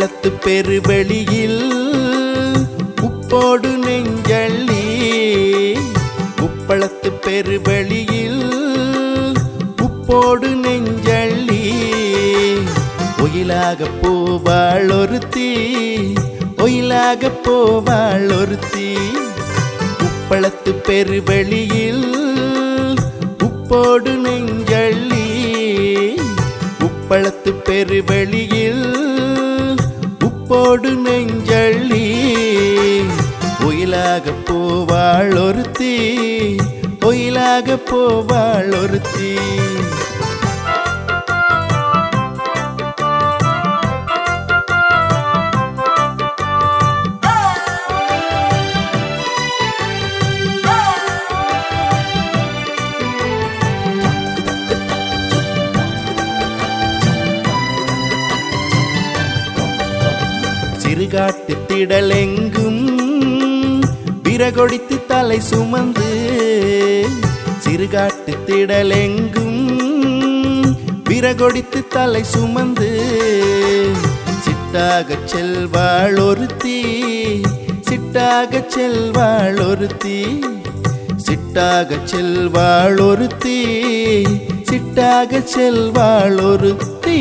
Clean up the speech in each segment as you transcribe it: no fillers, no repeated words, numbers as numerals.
உப்பளத்து பெருவெளியில் உப்போடு நெஞ்சள்ளி உப்பளத்து பெருவெளியில் உப்போடு நெஞ்சள்ளி ஒயிலாக போவாள் ஒருத்தி ஒயிலாக போவாள் ஒருத்தி உப்பளத்து பெருவெளியில் உப்போடு நெஞ்சள்ளி உப்பளத்து பெருவெளியில் உப்போடு நெஞ்சள்ளி ஒயிலாக போவாள் ஒருத்தி ஒயிலாக போவாள் ஒருத்தி சிறுகாட்டு திடலெங்கும் விறகொடித்து தலை சுமந்து சிறுகாட்டு திடலெங்கும் விறகொடித்து தலை சுமந்து சிட்டாக செல்வாள் ஒருத்தி சிட்டாக செல்வாள் ஒருத்தி சிட்டாக செல்வாள் ஒருத்தி சிட்டாக செல்வாள் ஒருத்தி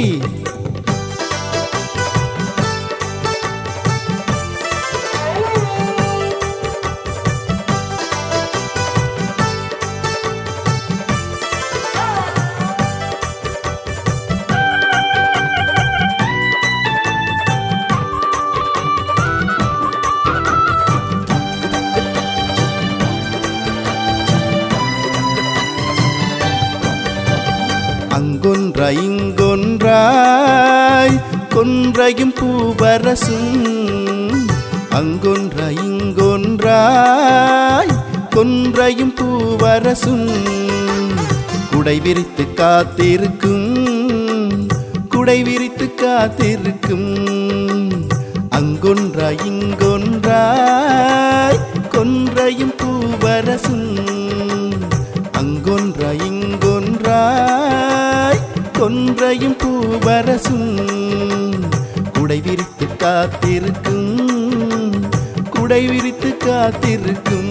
அங்கொன்றாய் இங்கொன்றாய் கொன்றையும் பூவரசும் அங்கொன்றாய் இங்கொன்றாய் கொன்றையும் பூவரசும் குடை விரித்து காத்திருக்கும் குடை விரித்து காத்திருக்கும் அங்கொன்றாய் இங்கொன்றாய் கொன்றையும் பூவரசும் அங்கொன்றாய் இங்கொன்றாய் கொன்றையும் பூவரசும் குடை விரித்து காத்திருக்கும் குடை விரித்து காத்திருக்கும்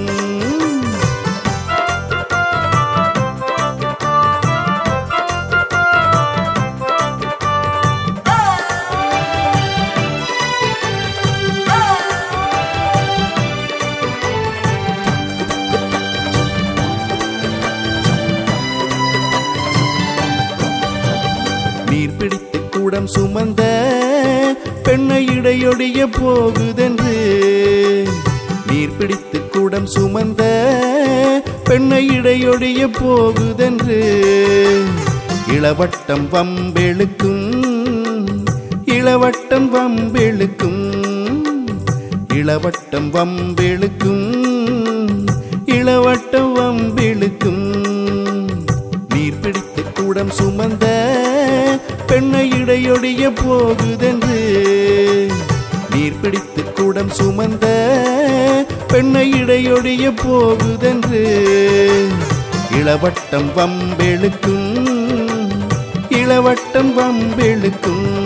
நீர் பிடித்து கூடம் சுமந்த பெண்ணை இடையொடிய போகுதென்று நீர் பிடித்து கூடம் சுமந்த பெண்ணை இடையொடிய போகுதென்று இளவட்டம் வம்பெழுக்கும் இளவட்டம் வம்பெழுக்கும் இளவட்டம் வம்பெழுக்கும் இளவட்டம் வம்பெழுக்கும் நீர் பிடித்து கூடம் சுமந்த பெண்ணை இடையொடிய போகுதென்று நீர் பிடித்து கூடம் சுமந்த பெண்ணை இடையொடிய போகுதென்று இளவட்டம் வம்பெழுக்கும் இளவட்டம் வம்பெழுக்கும்